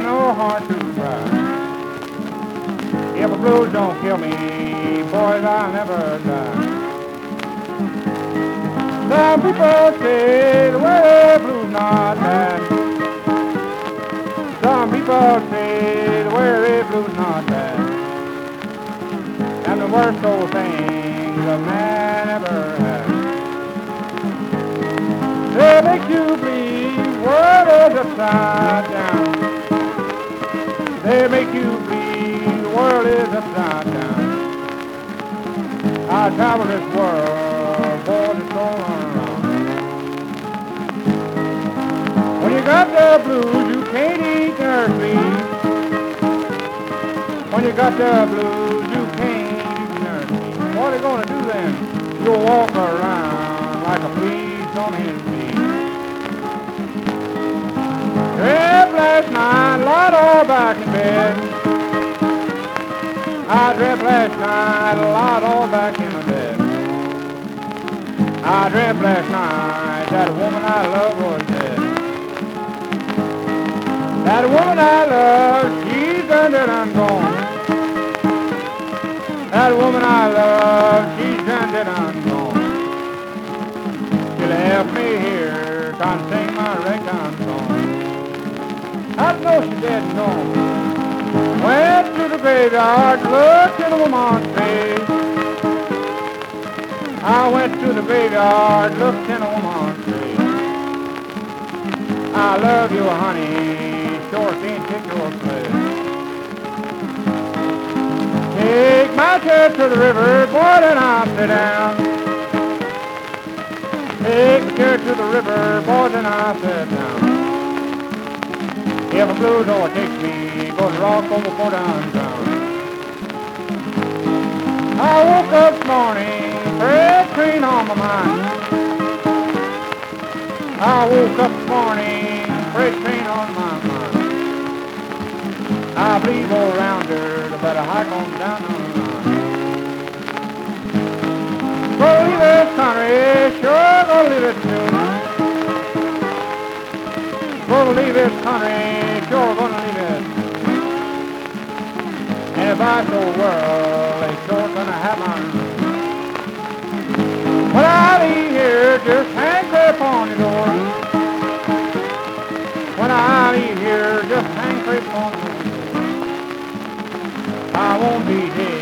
no heart to cry. If the blues don't kill me, boys, I'll never die. Some people say the way the blues not bad. Some people say the way the blues not bad. And the worst old thing a man ever had. They make you believe the world is upside down. They make you believe the world is upside down. I travel this world, boy, it's all around. When you got the blues, you can't eat nursery. When you got the blues, you can't eat nursery. What are you gonna do then? You'll walk around like a fleece on his feet. Dreamt last night, lot all back in bed. I dreamt last night, a lot all back in my bed. I dreamt last night that a woman I love was dead. That woman I love, she's done and I'm gone. That woman I love, she's done and I'm gone. She left me here, trying to sing my ragtime song. I know she didn't know. Went to the graveyard, looked in the woman's face. I went to the graveyard, looked in the woman's face. I love you, honey, sure can't take your place. Take my chair to the river, boy, then I'll sit down. Take my chair to the river, boy, then I'll sit down. If a blues overtakes me, gonna rock over downtown. I woke up this morning, freight train on my mind. I woke up this morning, freight train on my mind. I believe all rounders better hike on down the line. Gonna leave this country, sure gonna leave it soon. Gonna leave this country, sure gonna leave it. And if I go world, they sure gonna have my room. When I leave here, just hang crepe on your door. When I leave here, just hang crepe on your door. I won't be here.